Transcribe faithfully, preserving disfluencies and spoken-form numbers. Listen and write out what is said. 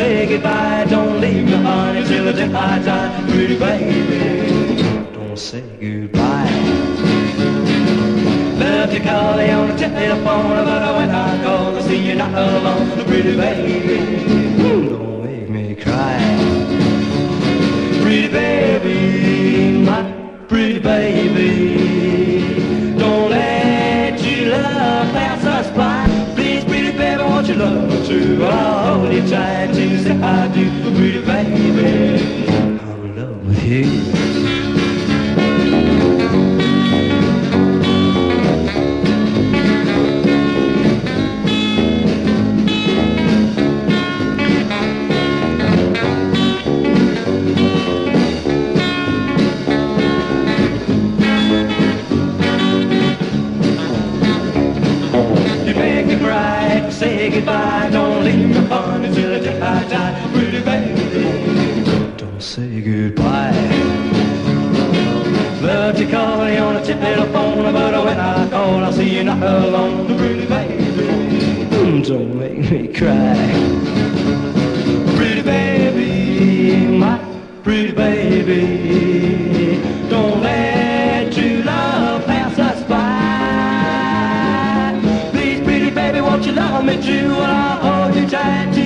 say goodbye. Don't leave me, honey, till the day I die. Pretty baby, don't say goodbye. Love to call you on the telephone, but when I call, I see you're not alone. Pretty baby, don't make me cry. Pretty baby, my pretty baby, don't let your love pass us by. Please, pretty baby, won't you love me true? I'll hold you tight till you say I do. Pretty baby, I'm in love with you. Say goodbye, don't leave me, honey, till the day I die. Pretty baby, don't say goodbye. Love to call you on the telephone, but when I call, I see you're not alone. Pretty baby, don't make me cry. Pretty baby, my pretty baby, don't let true love pass us by. Won't you love me true? I'll hold you tight.